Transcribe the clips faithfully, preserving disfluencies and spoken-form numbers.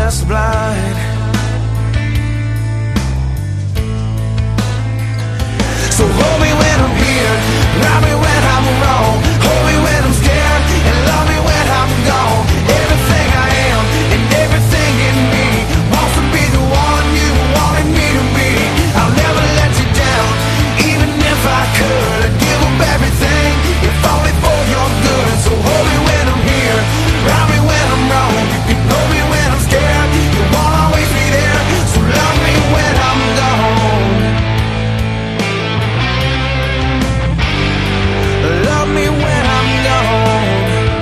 less blind. So hold me when I'm here, love me when I'm wrong, hold me when I'm scared, and love me when I'm gone. Everything I am and everything in me wants to be the one you wanted me to be. I'll never let you down, even if I could. I'd give up everything, if only for your good. So hold me when I'm here, love me when I'm wrong, you can hold me when I'm scared, you won't always be there. So love me when I'm gone, love me when I'm gone.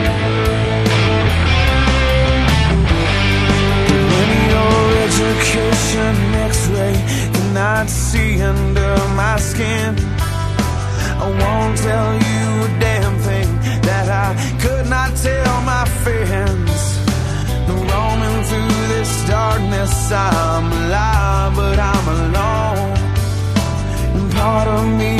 When your education x-ray cannot see under my skin, I won't tell you a damn thing that I could not tell my friends. Roaming through this darkness, I'm alive, but I'm alone. And part of me